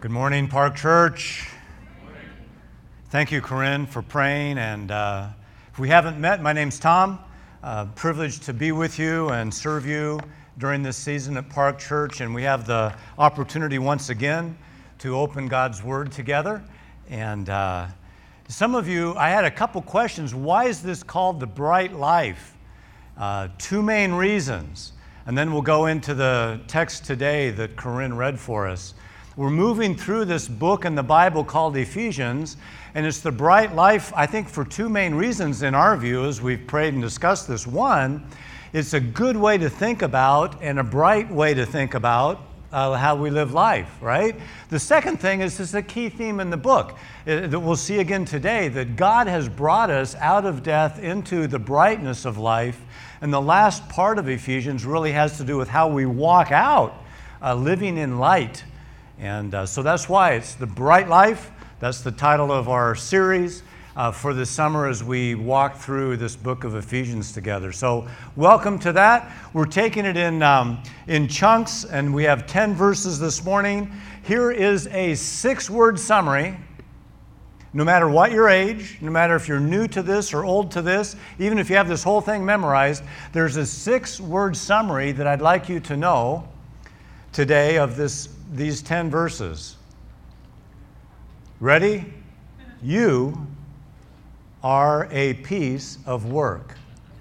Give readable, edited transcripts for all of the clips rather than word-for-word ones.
Good morning, Park Church. Thank you, Corinne, for praying. And if we haven't met, my name's Tom. Privileged to be with you and serve you during this season at Park Church. And we have the opportunity once again to open God's Word together. And some of you, I had a couple questions. Why is this called The Bright Life? Two main reasons. And then we'll go into the text today that Corinne read for us. We're moving through this book in the Bible called Ephesians, and it's the bright life, I think, for two main reasons in our view as we've prayed and discussed this. One, it's a good way to think about and a bright way to think about how we live life, right? The second thing is this is a key theme in the book that we'll see again today, that God has brought us out of death into the brightness of life, and the last part of Ephesians really has to do with how we walk out living in light. And so that's why it's The Bright Life. That's the title of our series for this summer as we walk through this book of Ephesians together. So welcome to that. We're taking it in chunks, and we have 10 verses this morning. Here is a 6-word summary. No matter what your age, no matter if you're new to this or old to this, even if you have this whole thing memorized, there's a 6-word summary that I'd like you to know today of these 10 verses. Ready? You are a piece of work.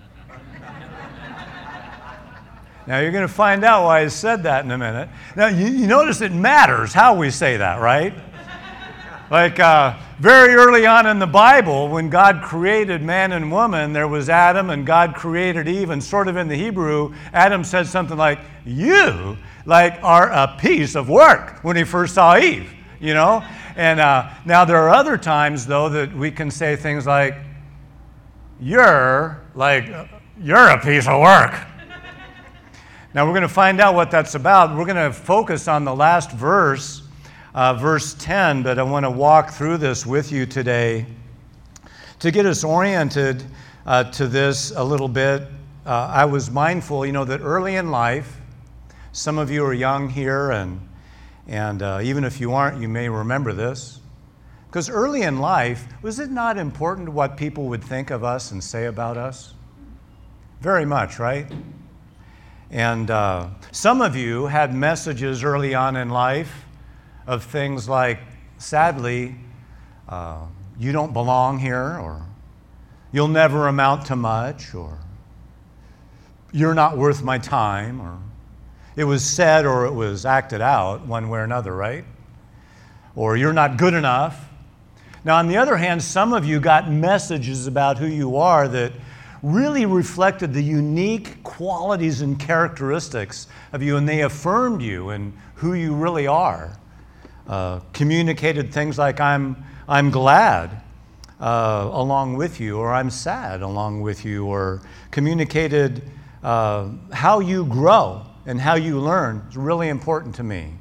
Now you're going to find out why I said that in a minute. Now you notice it matters how we say that, right? Like very early on in the Bible, when God created man and woman, there was Adam and God created Eve, and sort of in the Hebrew, Adam said something like, you are a piece of work when he first saw Eve, you know? And now there are other times, though, that we can say things like, you're a piece of work. Now we're going to find out what that's about. We're going to focus on the last verse, verse 10, but I want to walk through this with you today to get us oriented to this a little bit. I was mindful, that early in life, some of you are young here, and even if you aren't, you may remember this. Because early in life, was it not important what people would think of us and say about us? Very much, right? And some of you had messages early on in life of things like, sadly, you don't belong here, or you'll never amount to much, or you're not worth my time, or it was said or it was acted out one way or another, right? Or you're not good enough. Now, on the other hand, some of you got messages about who you are that really reflected the unique qualities and characteristics of you, and they affirmed you and who you really are. Communicated things like, I'm glad along with you, or I'm sad along with you, or communicated how you grow and how you learn is really important to me.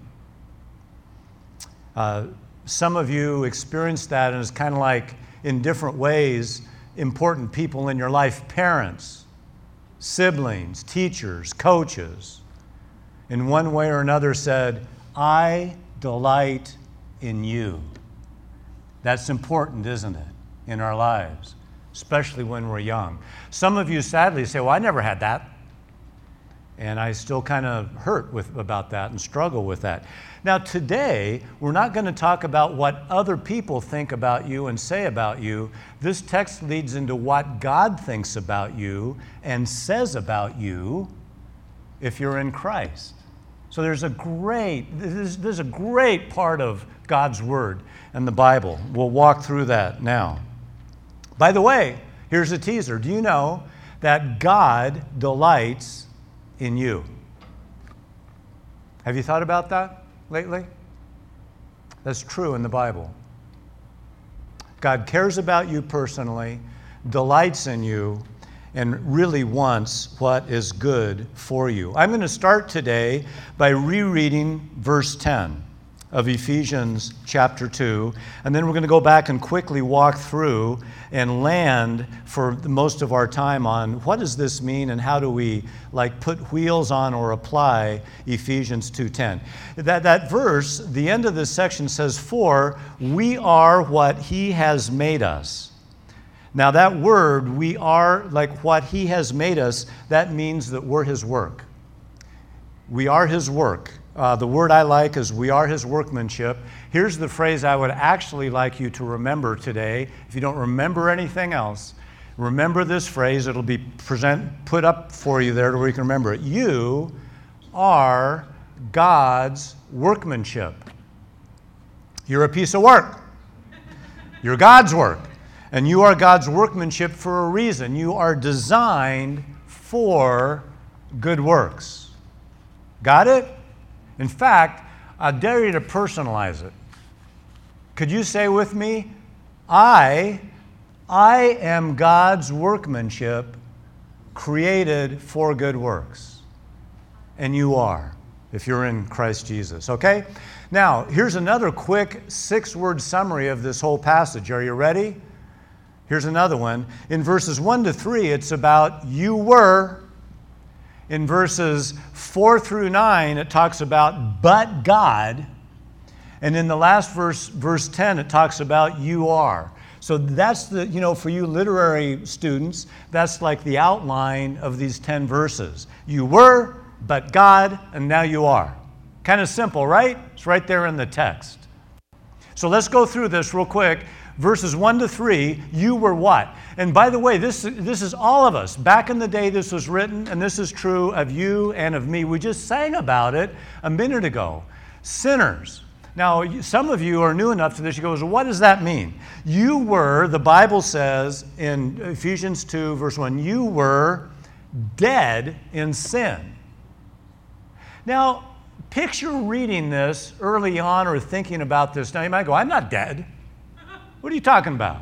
Some of you experienced that, and it's kind of like, in different ways, important people in your life, parents, siblings, teachers, coaches, in one way or another said, I delight in you. That's important, isn't it, in our lives, especially when we're young. Some of you sadly say, well, I never had that. And I still kind of hurt about that and struggle with that. Now today, we're not going to talk about what other people think about you and say about you. This text leads into what God thinks about you and says about you if you're in Christ. So there's a great part of God's Word and the Bible. We'll walk through that now. By the way, here's a teaser. Do you know that God delights in you? Have you thought about that lately? That's true in the Bible. God cares about you personally, delights in you, and really wants what is good for you. I'm going to start today by rereading verse 10 of Ephesians chapter 2, and then we're going to go back and quickly walk through and land for most of our time on what does this mean and how do we put wheels on or apply Ephesians 2:10. That verse, the end of this section says, "For we are what He has made us." Now that word, we are like what He has made us, that means that we're His work. We are His work. The word I like is we are His workmanship. Here's the phrase I would actually like you to remember today. If you don't remember anything else, remember this phrase. It'll be put up for you there where you can remember it. You are God's workmanship. You're a piece of work. You're God's work. And you are God's workmanship for a reason. You are designed for good works. Got it? In fact, I dare you to personalize it. Could you say with me, I am God's workmanship created for good works. And you are, if you're in Christ Jesus, okay? Now, here's another quick 6-word summary of this whole passage. Are you ready? Here's another one. In verses 1 to 3, it's about you were. In verses 4 through 9, it talks about but God. And in the last verse, verse 10, it talks about you are. So that's for you literary students, that's like the outline of these 10 verses. You were, but God, and now you are. Kind of simple, right? It's right there in the text. So let's go through this real quick. Verses 1 to 3, you were what? And by the way, this is all of us. Back in the day this was written, and this is true of you and of me. We just sang about it a minute ago. Sinners. Now, some of you are new enough to this. You go, well, what does that mean? You were, the Bible says in Ephesians 2, verse 1, you were dead in sin. Now, picture reading this early on or thinking about this. Now, you might go, I'm not dead. What are you talking about?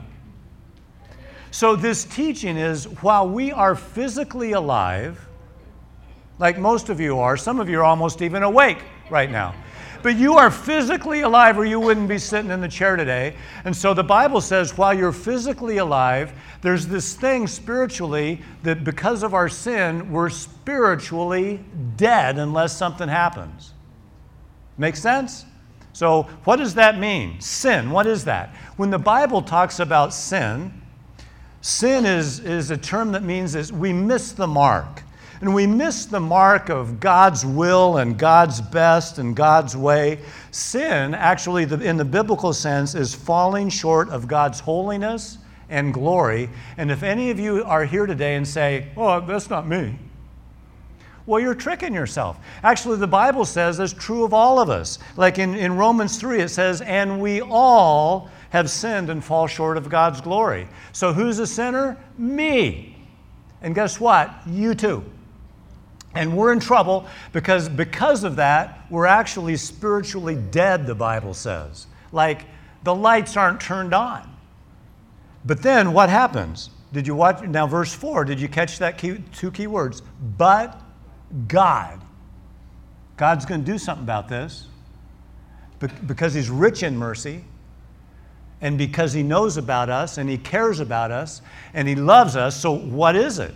So this teaching is while we are physically alive, like most of you are, some of you are almost even awake right now. But you are physically alive or you wouldn't be sitting in the chair today. And so the Bible says while you're physically alive, there's this thing spiritually that because of our sin, we're spiritually dead unless something happens. Make sense? So what does that mean? Sin, what is that? When the Bible talks about sin, sin is a term that means is we miss the mark. And we miss the mark of God's will and God's best and God's way. Sin, actually, in the biblical sense, is falling short of God's holiness and glory. And if any of you are here today and say, oh, that's not me, well, you're tricking yourself. Actually, the Bible says that's true of all of us. Like in Romans 3, it says, and we all have sinned and fall short of God's glory. So who's a sinner? Me. And guess what? You too. And we're in trouble because of that, we're actually spiritually dead, the Bible says. Like the lights aren't turned on. But then what happens? Did you watch? Now, verse 4, did you catch that two key words? But God. God's going to do something about this because He's rich in mercy and because He knows about us and He cares about us and He loves us. So what is it?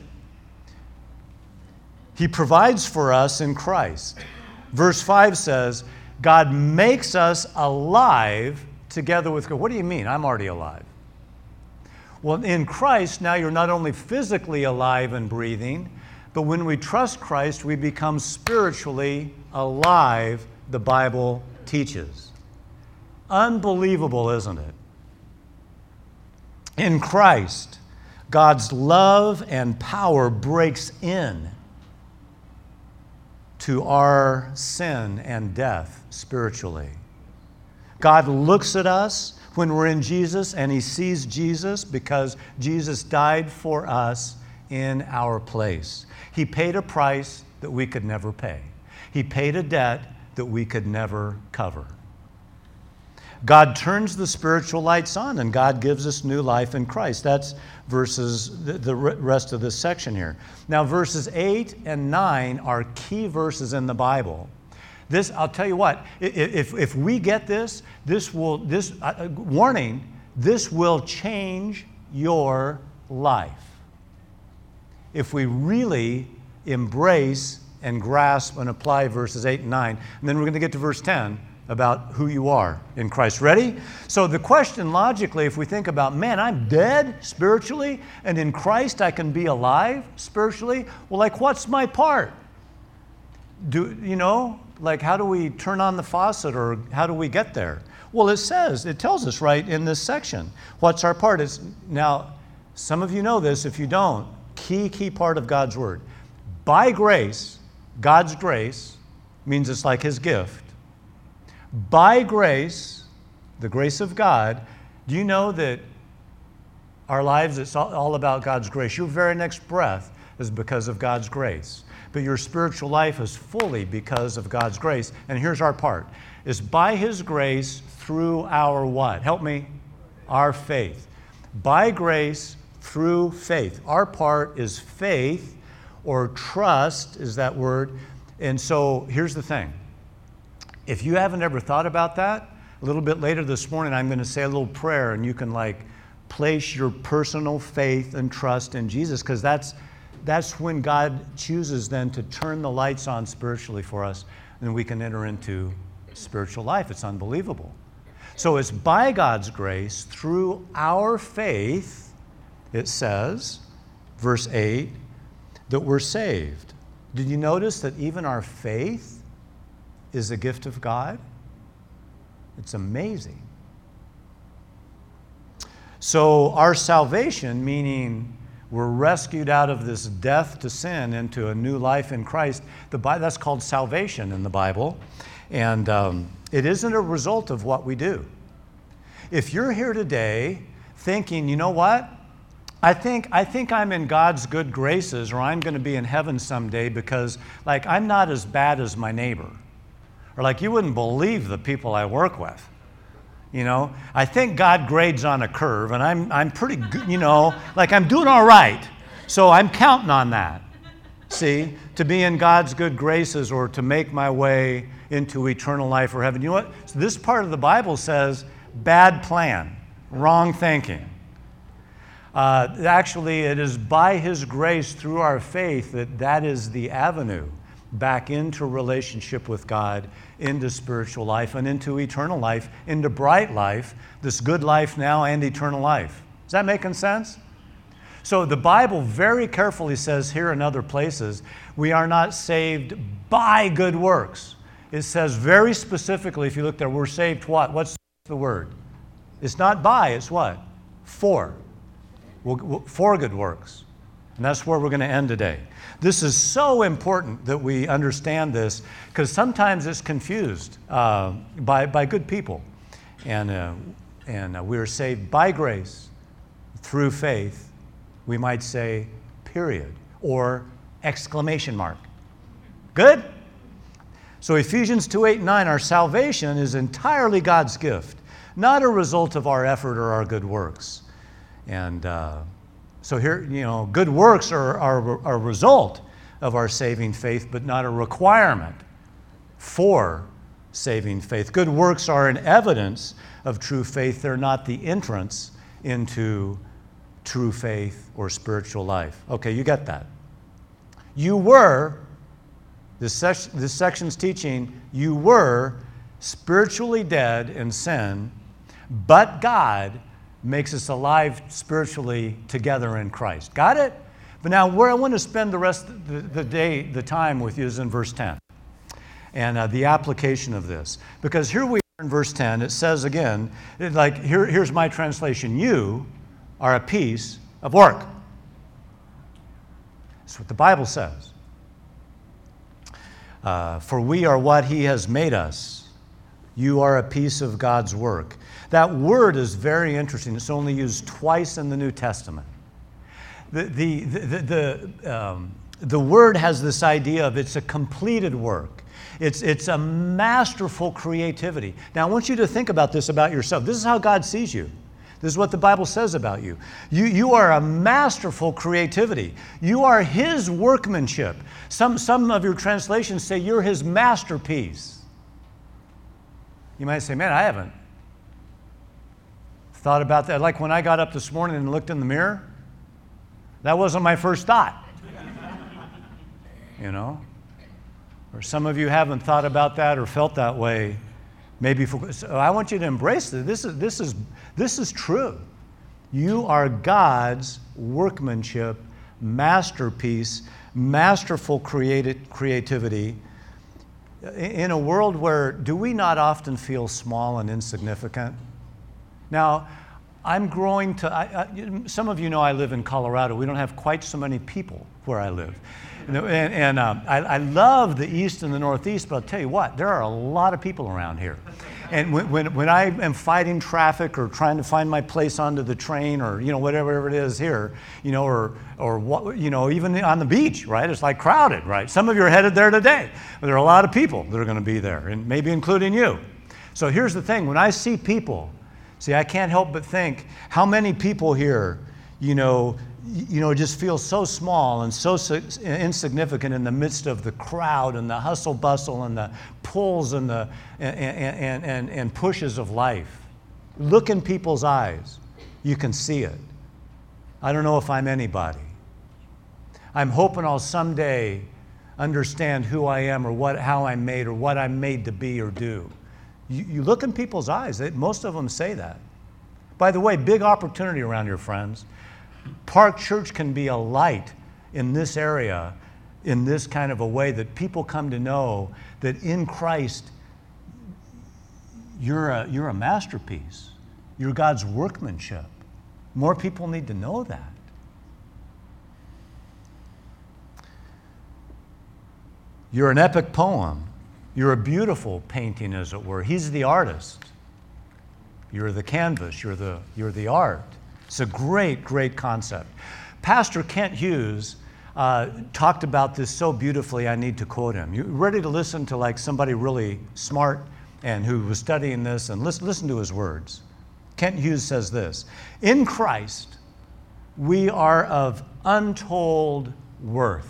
He provides for us in Christ. Verse 5 says, God makes us alive together with God. What do you mean? I'm already alive. Well, in Christ, now you're not only physically alive and breathing, but when we trust Christ, we become spiritually alive, the Bible teaches. Unbelievable, isn't it? In Christ, God's love and power breaks in to our sin and death spiritually. God looks at us when we're in Jesus and He sees Jesus because Jesus died for us in our place. He paid a price that we could never pay. He paid a debt that we could never cover. God turns the spiritual lights on and God gives us new life in Christ. That's the rest of this section here. Now verses 8 and 9 are key verses in the Bible This, I'll tell you what, if we get this, warning, this will change your life. If we really embrace and grasp and apply verses 8 and 9, and then we're going to get to verse 10 about who you are in Christ. Ready? So the question logically, if we think about, man, I'm dead spiritually, and in Christ I can be alive spiritually, well, like, what's my part? How do we turn on the faucet, or how do we get there? Well, it tells us right in this section. What's our part? Now, some of you know this. If you don't, key part of God's Word. By grace, God's grace means it's like His gift. By grace, the grace of God, do you know that our lives, it's all about God's grace? Your very next breath is because of God's grace. But your spiritual life is fully because of God's grace. And here's our part. It's by His grace through our what? Help me. Our faith. By grace through faith. Our part is faith, or trust is that word. And so here's the thing. If you haven't ever thought about that, a little bit later this morning I'm going to say a little prayer, and you can place your personal faith and trust in Jesus, because that's when God chooses then to turn the lights on spiritually for us, and we can enter into spiritual life. It's unbelievable. So it's by God's grace through our faith, it says, verse 8, that we're saved. Did you notice that even our faith is a gift of God? It's amazing. So our salvation, meaning we're rescued out of this death to sin into a new life in Christ, that's called salvation in the Bible. And it isn't a result of what we do. If you're here today thinking, you know what? I think I'm in God's good graces, or I'm going to be in heaven someday because I'm not as bad as my neighbor. Or you wouldn't believe the people I work with. I think God grades on a curve, and I'm pretty good, I'm doing all right. So I'm counting on that. See, to be in God's good graces, or to make my way into eternal life or heaven. You know what? So this part of the Bible says, bad plan, wrong thinking. Actually, it is by His grace through our faith that is the avenue back into relationship with God, into spiritual life, and into eternal life, into bright life, this good life now and eternal life. Is that making sense? So the Bible very carefully says here and other places, we are not saved by good works. It says very specifically, if you look there, we're saved what? What's the word? It's not by, it's what? For. For good works. And that's where we're going to end today. This is so important that we understand this, because sometimes it's confused by good people. And we're saved by grace through faith, we might say, period, or exclamation mark. Good? So Ephesians 2, 8, and 9, our salvation is entirely God's gift, not a result of our effort or our good works. And so here, good works are a result of our saving faith, but not a requirement for saving faith. Good works are an evidence of true faith. They're not the entrance into true faith or spiritual life. Okay, you get that. You were, this section's teaching, you were spiritually dead in sin, but God makes us alive spiritually together in Christ. Got it? But now where I want to spend the rest of the time with you is in verse 10. And the application of this. Because here we are in verse 10, it says again, here's my translation, you are a piece of work. That's what the Bible says. For we are what He has made us. You are a piece of God's work. That word is very interesting. It's only used twice in the New Testament. The word has this idea of it's a completed work. It's a masterful creativity. Now, I want you to think about this about yourself. This is how God sees you. This is what the Bible says about you. You are a masterful creativity. You are His workmanship. Some of your translations say you're His masterpiece. You might say, man, I haven't thought about that. Like when I got up this morning and looked in the mirror, that wasn't my first thought. You know? Or some of you haven't thought about that or felt that way. Maybe so I want you to embrace this. This is true. You are God's workmanship, masterpiece, masterful creativity. In a world where, do we not often feel small and insignificant? Now, I'm growing to, some of you know I live in Colorado. We don't have quite so many people where I live. And I love the East and the Northeast, but I'll tell you what, there are a lot of people around here. And when I am fighting traffic or trying to find my place onto the train or, whatever it is here, or what, even on the beach, right? It's like crowded, right? Some of you are headed there today. But there are a lot of people that are going to be there, and maybe including you. So here's the thing. When I see people, I can't help but think, how many people here, just feel so small and so insignificant in the midst of the crowd and the hustle bustle and the pulls and the and pushes of life. Look in people's eyes. You can see it. I don't know if I'm anybody. I'm hoping I'll someday understand who I am or how I'm made or what I'm made to be or do. You look in people's eyes. Most of them say that. By the way, big opportunity around here, friends. Park Church can be a light in this area in this kind of a way that people come to know that in Christ you're a masterpiece. You're God's workmanship. More people need to know that. You're an epic poem. You're a beautiful painting, as it were. He's the artist. You're the canvas. You're the art. It's a great, great concept. Pastor Kent Hughes talked about this so beautifully, I need to quote him. You ready to listen to like somebody really smart and who was studying this, and listen to his words. Kent Hughes says this: in Christ, we are of untold worth.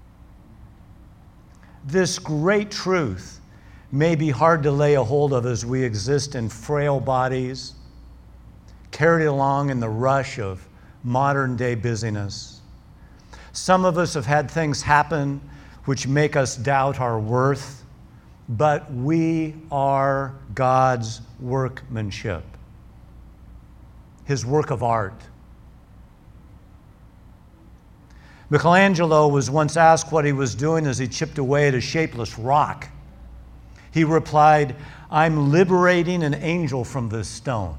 This great truth may be hard to lay a hold of as we exist in frail bodies, carried along in the rush of modern day busyness. Some of us have had things happen which make us doubt our worth, but we are God's workmanship, His work of art. Michelangelo was once asked what he was doing as he chipped away at a shapeless rock. He replied, "I'm liberating an angel from this stone."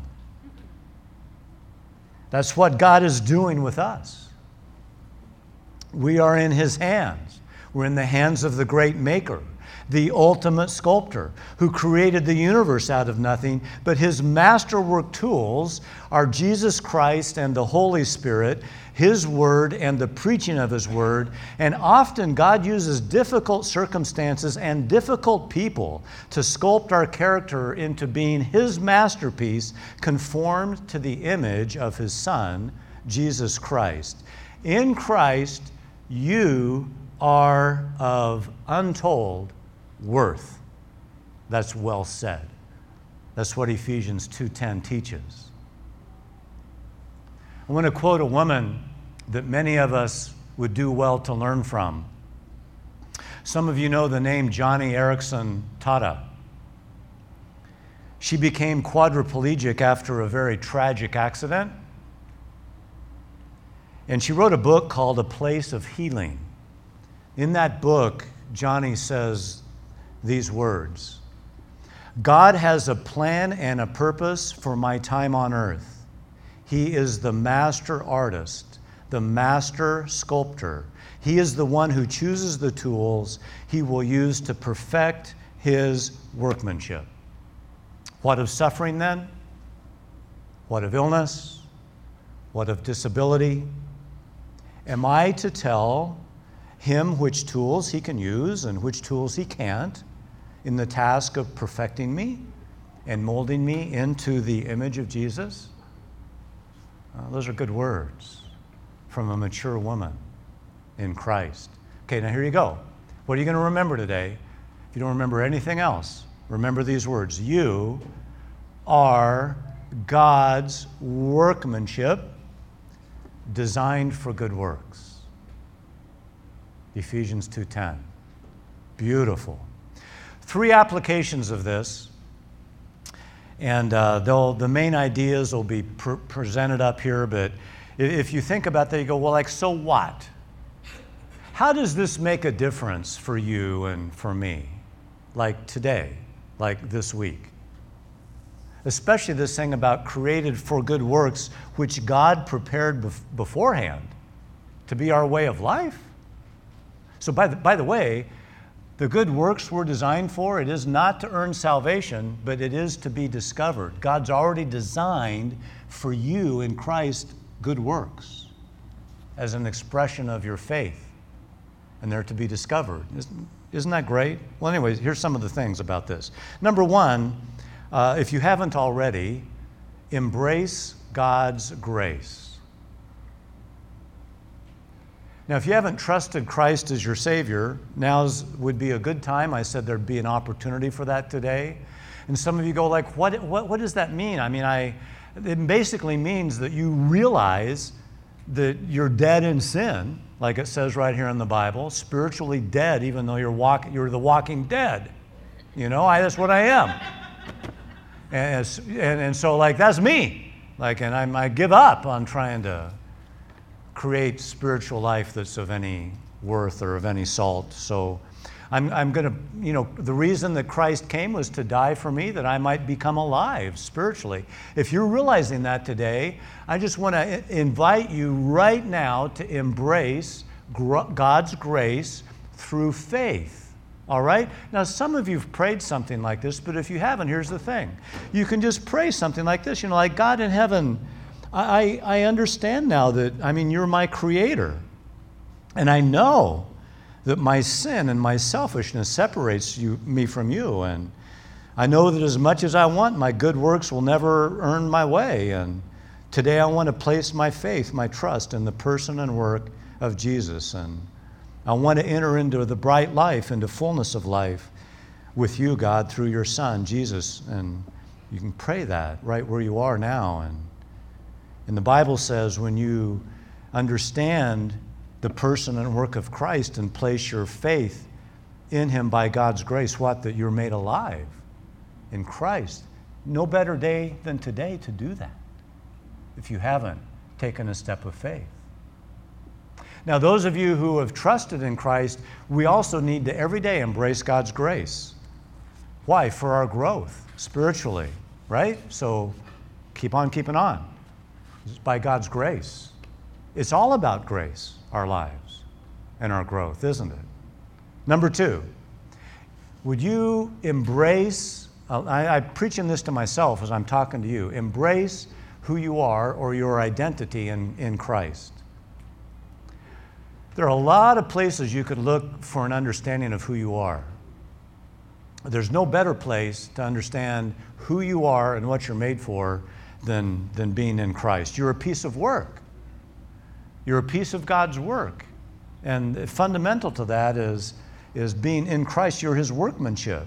That's what God is doing with us. We are in His hands. We're in the hands of the great Maker, the ultimate sculptor, who created the universe out of nothing, but His masterwork tools are Jesus Christ and the Holy Spirit, His Word and the preaching of His Word, and often God uses difficult circumstances and difficult people to sculpt our character into being His masterpiece, conformed to the image of His Son, Jesus Christ. In Christ, you are of untold worth. That's well said. That's what Ephesians 2:10 teaches. I want to quote a woman that many of us would do well to learn from. Some of you know the name Joni Eareckson Tada. She became quadriplegic after a very tragic accident. And she wrote a book called A Place of Healing. In that book, Joni says these words: God has a plan and a purpose for my time on earth. He is the master artist, the master sculptor. He is the one who chooses the tools He will use to perfect His workmanship. What of suffering then? What of illness? What of disability? Am I to tell Him which tools He can use and which tools He can't in the task of perfecting me and molding me into the image of Jesus? Those are good words from a mature woman in Christ. Okay, now here you go. What are you going to remember today? If you don't remember anything else, remember these words. You are God's workmanship designed for good works. Ephesians 2:10. Beautiful. 3 applications of this, and the main ideas will be presented up here, but if you think about that, you go, well, like, so what? How does this make a difference for you and for me? Like today, like this week. Especially this thing about created for good works, which God prepared beforehand to be our way of life. So by the way, the good works we're designed for, it is not to earn salvation, but it is to be discovered. God's already designed for you in Christ good works as an expression of your faith, and they're to be discovered. Isn't that great? Well, anyways, here's some of the things about this. Number one, if you haven't already, embrace God's grace. Now, if you haven't trusted Christ as your Savior, now would be a good time. I said there'd be an opportunity for that today. And some of you go like, what does that mean? I mean, it basically means that you realize that you're dead in sin, like it says right here in the Bible, spiritually dead, even though you're the walking dead. You know, that's what I am. And so, like, that's me. Like, and I give up on trying to create spiritual life that's of any worth or of any salt. So I'm going to, the reason that Christ came was to die for me, that I might become alive spiritually. If you're realizing that today, I just want to invite you right now to embrace God's grace through faith. All right? Now, some of you have prayed something like this, but if you haven't, here's the thing. You can just pray something like this, like, God in heaven, I understand now that, you're my creator. And I know that my sin and my selfishness separates me from you. And I know that as much as I want, my good works will never earn my way. And today I want to place my faith, my trust in the person and work of Jesus. And I want to enter into the bright life, into fullness of life with you, God, through your Son, Jesus. And you can pray that right where you are now. And the Bible says when you understand the person and work of Christ and place your faith in Him by God's grace, that you're made alive in Christ. No better day than today to do that if you haven't taken a step of faith. Now, those of you who have trusted in Christ, we also need to every day embrace God's grace. Why? For our growth spiritually, right? So keep on keeping on. It's by God's grace. It's all about grace, our lives and our growth, isn't it? Number 2, would you embrace, I'm preaching this to myself as I'm talking to you, embrace who you are or your identity in Christ. There are a lot of places you could look for an understanding of who you are. There's no better place to understand who you are and what you're made for than being in Christ. You're a piece of work. You're a piece of God's work. And fundamental to that is being in Christ. You're His workmanship.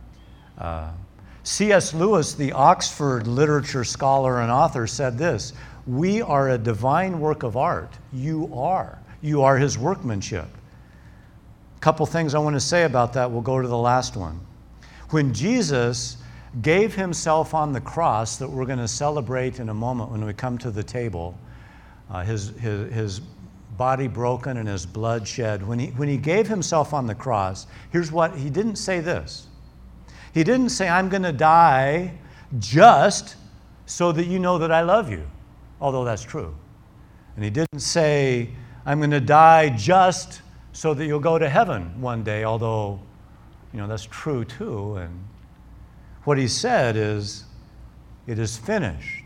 C.S. Lewis, the Oxford literature scholar and author, said this: "We are a divine work of art. You are. You are His workmanship." A couple things I want to say about that. We'll go to the last one. When Jesus gave Himself on the cross, that we're going to celebrate in a moment when we come to the table, His body broken and His blood shed. When he gave Himself on the cross, here's what He didn't say this. He didn't say, "I'm going to die just so that you know that I love you," although that's true. And He didn't say, "I'm going to die just so that you'll go to heaven one day," although, that's true too. And what He said is, "It is finished."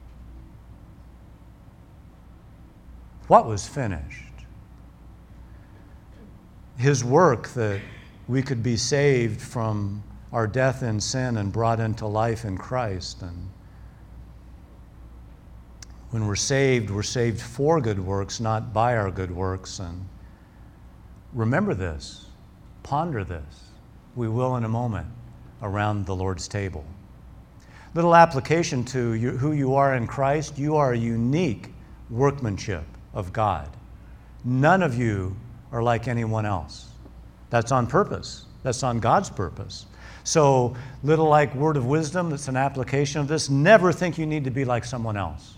What was finished? His work that we could be saved from our death in sin and brought into life in Christ. And When we're saved for good works, not by our good works. And remember this, ponder this. We will in a moment around the Lord's table. Little application to who you are in Christ. You are a unique workmanship of God. None of you are like anyone else. That's on purpose. That's on God's purpose. So, little like word of wisdom, that's an application of this. Never think you need to be like someone else.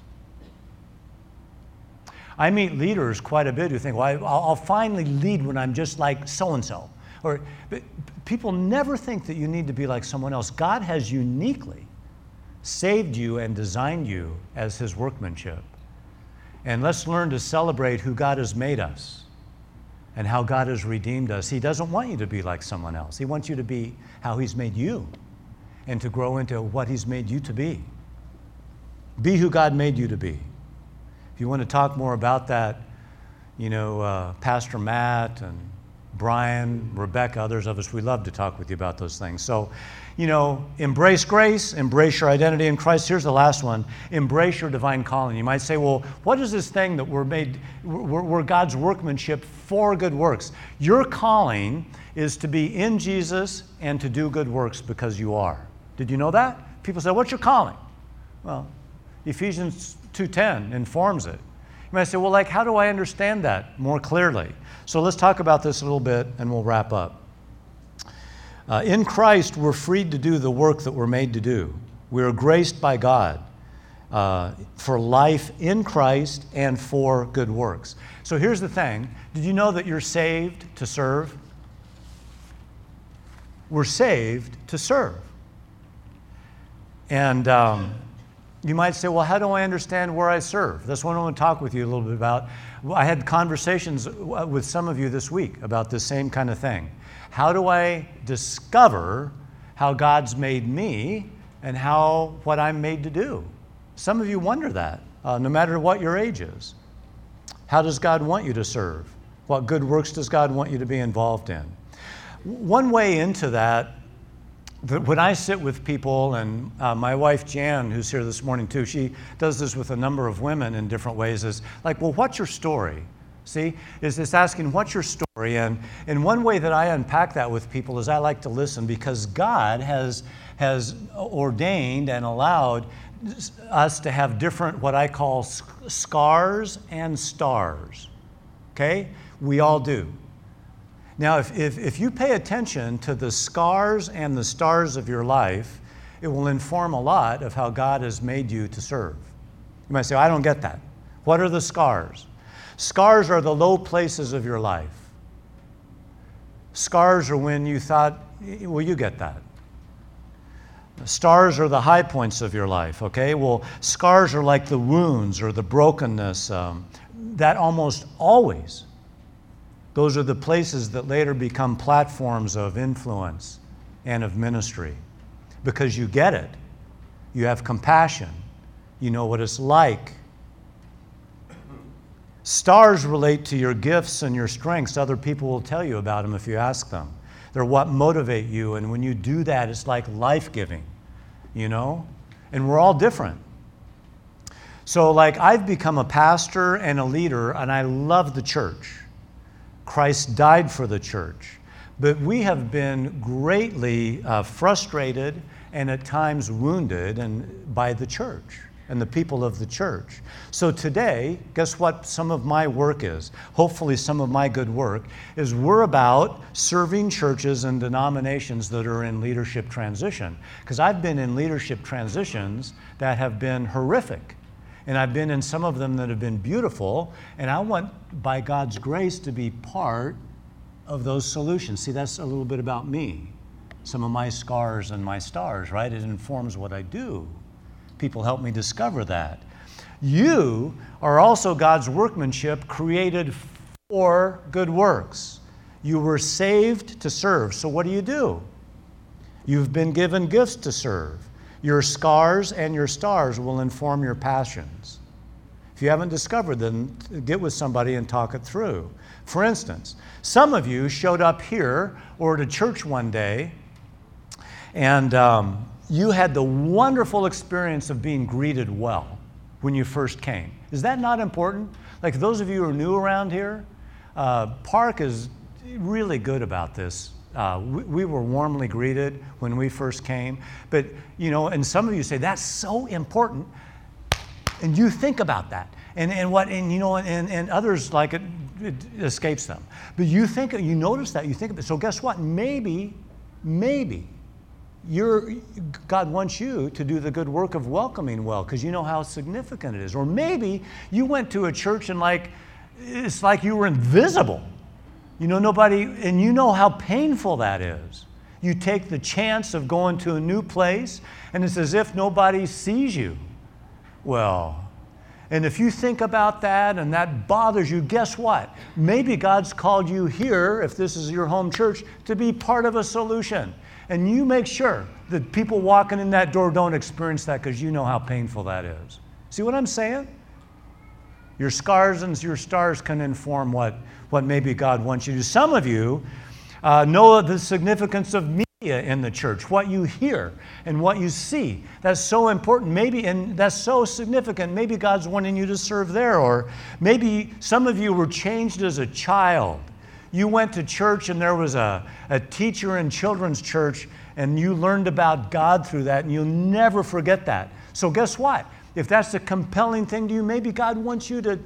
I meet leaders quite a bit who think, well, I'll finally lead when I'm just like so-and-so. But people never think that you need to be like someone else. God has uniquely saved you and designed you as His workmanship. And let's learn to celebrate who God has made us and how God has redeemed us. He doesn't want you to be like someone else. He wants you to be how He's made you and to grow into what He's made you to be. Be who God made you to be. If you want to talk more about that, Pastor Matt and Brian, Rebecca, others of us, we love to talk with you about those things. So, embrace grace, embrace your identity in Christ. Here's the last one. Embrace your divine calling. You might say, well, what is this thing that we're God's workmanship for good works? Your calling is to be in Jesus and to do good works because you are. Did you know that? People say, what's your calling? Well, Ephesians 2:10 informs it. You might say, well, how do I understand that more clearly? So let's talk about this a little bit and we'll wrap up. In Christ, we're freed to do the work that we're made to do. We are graced by God for life in Christ and for good works. So here's the thing. Did you know that you're saved to serve? We're saved to serve. And you might say, well, how do I understand where I serve? That's what I want to talk with you a little bit about. I had conversations with some of you this week about this same kind of thing. How do I discover how God's made me and what I'm made to do? Some of you wonder that, no matter what your age is. How does God want you to serve? What good works does God want you to be involved in? One way into that, when I sit with people, and my wife Jan, who's here this morning too, she does this with a number of women in different ways, is like, well, what's your story? See, is asking, what's your story? And one way that I unpack that with people is I like to listen, because God has ordained and allowed us to have different, what I call scars and stars. Okay? We all do. Now, if you pay attention to the scars and the stars of your life, it will inform a lot of how God has made you to serve. You might say, I don't get that. What are the scars? Scars are the low places of your life. Scars are when you thought, well, you get that. Stars are the high points of your life, okay? Well, scars are like the wounds or the brokenness. That almost always, those are the places that later become platforms of influence and of ministry. Because you get it. You have compassion. You know what it's like. Stars relate to your gifts and your strengths. Other people will tell you about them if you ask them. They're what motivate you, and when you do that, it's like life-giving, And we're all different. So I've become a pastor and a leader, and I love the church. Christ died for the church. But we have been greatly frustrated and at times wounded by the church and the people of the church. So today, guess what some of my work is? Hopefully some of my good work is we're about serving churches and denominations that are in leadership transition. Because I've been in leadership transitions that have been horrific. And I've been in some of them that have been beautiful. And I want, by God's grace, to be part of those solutions. See, that's a little bit about me. Some of my scars and my stars, right? It informs what I do. People help me discover that. You are also God's workmanship, created for good works. You were saved to serve. So what do? You've been given gifts to serve. Your scars and your stars will inform your passions. If you haven't discovered them, get with somebody and talk it through. For instance, some of you showed up here or at a church one day, and you had the wonderful experience of being greeted well. when you first came. Is that not important? Like those of you who are new around here, Park is really good about this. We were warmly greeted when we first came. But, and some of you say, that's so important. And you think about that. And others, like it escapes them. But you notice that, you think of it. So guess what? Maybe God wants you to do the good work of welcoming well, because you know how significant it is. Or maybe you went to a church and it's like you were invisible. Nobody, and you know how painful that is. You take the chance of going to a new place, and it's as if nobody sees you. Well, and if you think about that and that bothers you, guess what? Maybe God's called you here, if this is your home church, to be part of a solution. And you make sure that people walking in that door don't experience that, because you know how painful that is. See what I'm saying? Your scars and your stars can inform what maybe God wants you to do. Some of you know the significance of media in the church, what you hear and what you see. That's so important. and that's so significant. Maybe God's wanting you to serve there. Or maybe some of you were changed as a child. You went to church and there was a teacher in children's church, and you learned about God through that, and you'll never forget that. So guess what? If that's a compelling thing to you, maybe God wants you to,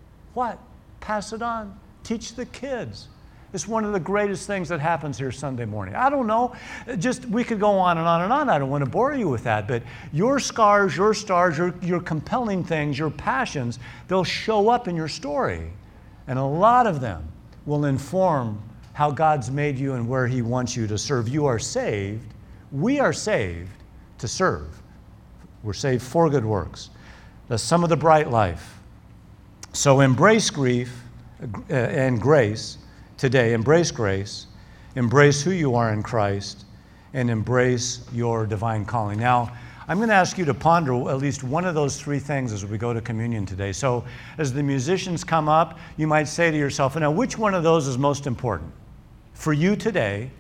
pass it on. Teach the kids. It's one of the greatest things that happens here Sunday morning. I don't know. We could go on and on and on. I don't want to bore you with that. But your scars, your stars, your compelling things, your passions, they'll show up in your story. And a lot of them will inform how God's made you and where He wants you to serve. You are saved. We are saved to serve. We're saved for good works. That's some of the bright life. So embrace grief and grace today. Embrace grace. Embrace who you are in Christ. And embrace your divine calling. Now, I'm going to ask you to ponder at least one of those three things as we go to communion today. So as the musicians come up, you might say to yourself, now which one of those is most important? For you today,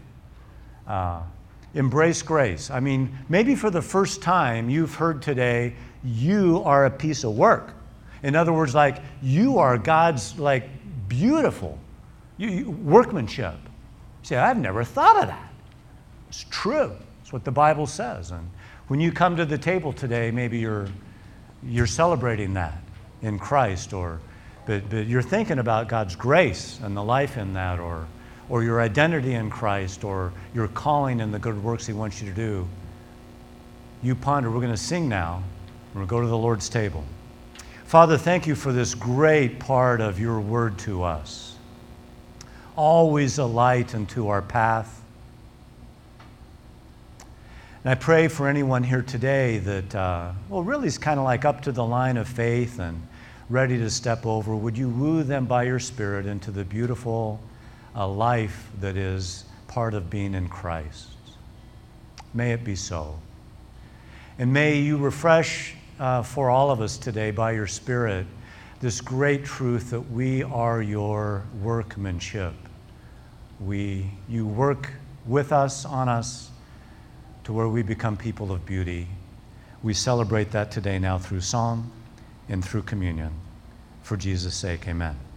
embrace grace. I mean, maybe for the first time you've heard today, you are a piece of work. In other words, you are God's beautiful workmanship. You say, I've never thought of that. It's true. It's what the Bible says. And when you come to the table today, maybe you're celebrating that in Christ, but you're thinking about God's grace and the life in that, or your identity in Christ, or your calling and the good works He wants you to do. You ponder. We're going to sing now. We're going to go to the Lord's table. Father, thank you for this great part of your word to us. Always a light unto our path. And I pray for anyone here today that, really is kind of up to the line of faith and ready to step over. Would you woo them by your Spirit into the beautiful life that is part of being in Christ? May it be so. And may you refresh for all of us today by your Spirit this great truth that we are your workmanship. You work with us, on us, to where we become people of beauty. We celebrate that today now through song and through communion. For Jesus' sake, amen.